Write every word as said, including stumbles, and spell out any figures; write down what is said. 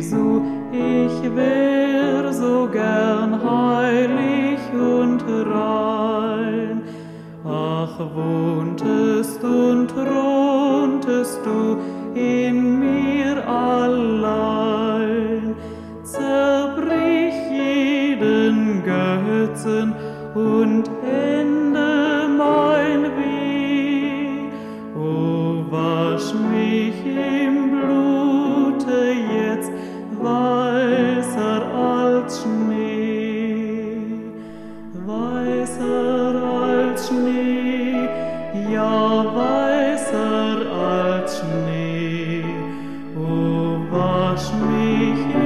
Jesu, ich wär so gern heilig und rein. Ach, wohntest und throntest du in mir allein, zerbrich jeden Götzen und ende mein Weh. O wasch mich im Blute jetzt weißer als Schnee, weißer als Schnee, ja weißer als Schnee. O wasch mich